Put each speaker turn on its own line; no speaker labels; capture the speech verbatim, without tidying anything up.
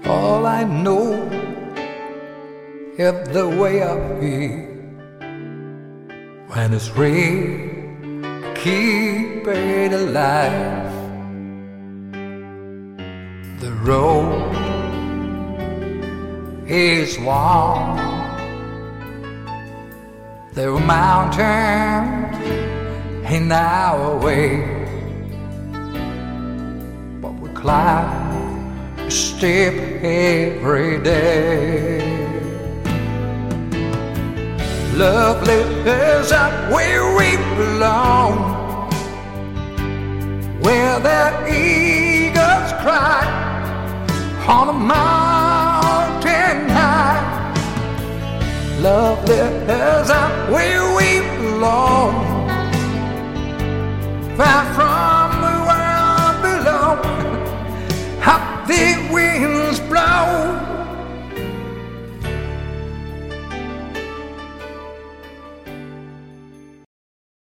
All I know is the way I feel when it's rain, keep it alive. The road is warm. There are mountains in our way, but we climb a step every day. Lovely is up where we belong, where the eagles cry on a mountain high. Lovely is up where we belong, far